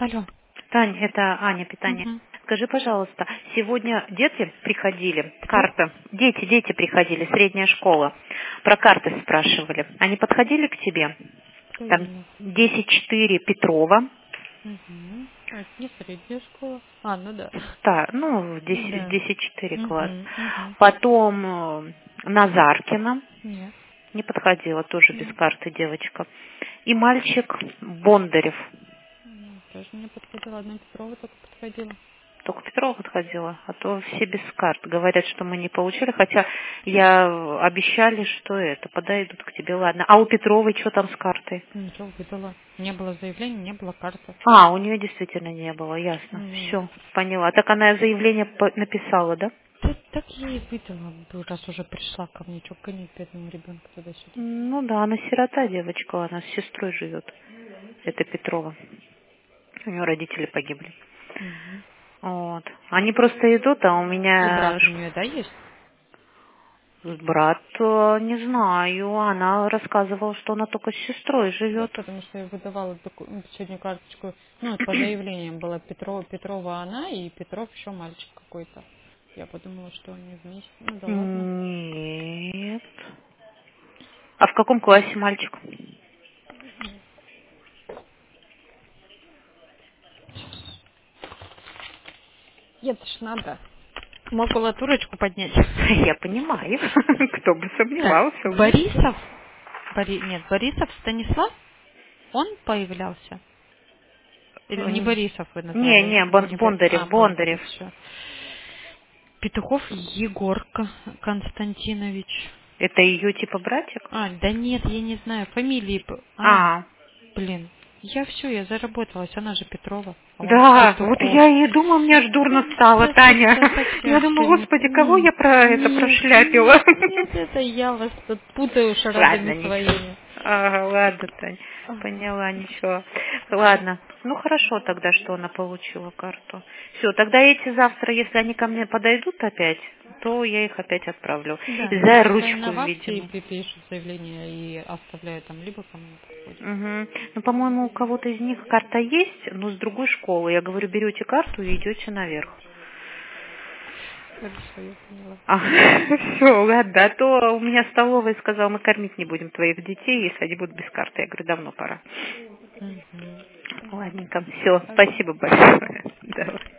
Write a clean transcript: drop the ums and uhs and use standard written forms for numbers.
Алло. Тань, это Аня, питание. Угу. Скажи, пожалуйста, сегодня дети приходили, Кто? дети приходили, средняя школа, про карты спрашивали. Они подходили к тебе? Кто Там именно? 10-4 Петрова, Угу. А, это не средняя школа. А, ну да. ну, Да. 10-4 класс. Угу. Угу. Потом Назаркина, Нет. не подходила, тоже без Нет. карты девочка. И мальчик Бондарев. Тоже не подходила. Одна Петрова только подходила. Только Петрова подходила, а то все без карт. Говорят, что мы не получили, хотя я обещали, что это, подойдут к тебе, ладно. А у Петровой что там с картой? Ничего выдала. Не было заявления, не было карты. А, у нее действительно не было, ясно. Мгм. Все, поняла. Так она заявление написала, да? Так я и выдала, раз уже пришла ко мне. Чё гонять бедного ребенка туда-сюда. Ну да, она сирота девочка, она с сестрой живет. Это Петрова. У нее родители погибли. Угу. Вот. Они просто идут, а у И меня брат у нее, да, есть? брат, не знаю, она рассказывала, что она только с сестрой Да, живет. потому что я выдавала последнюю карточку, ну, по заявлениям была Петрова она и Петров еще мальчик какой-то. Я подумала, что они вместе. Ну да ладно. Нет. А в каком классе мальчик? Это ж надо макулатурочку поднять. Я понимаю. Кто бы Так, сомневался. Борисов? Нет, Борисов Станислав? Он появлялся? Или не Борисов вы назвали? Не, Не Бондарев, Бондарев, Бондарев. все. Петухов Егор Константинович. Это ее типа братик? А, да нет, я не знаю. Фамилии. А, Блин. Я заработалась. Она же Петрова. А он да, вот Петухов. я и думаю, мне аж дурно стало, Таня. Да совсем Я все думаю, не... господи, кого я про это Нет, прошляпила? нет, это я вас тут путаю Ладно, шарадами ничего. своими. Ага, ладно, Тань, поняла, ничего. Ладно, ну хорошо тогда, что она получила карту. Все, тогда эти завтра, если они ко мне подойдут опять, то я их опять отправлю. Да, За пускай ручку, на вас и видимо. пишут заявление и оставляют там, либо ко мне подходит. Угу. Ну, по-моему, у кого-то из них карта есть, но с другой школы. Я говорю, берете карту и идете наверх. Хорошо, я поняла. Все, ладно, а то у меня столовая сказала, мы кормить не будем твоих детей, если они будут без карты. Я говорю, давно пора. Угу. Ладненько, все, Хорошо. спасибо большое. Давай.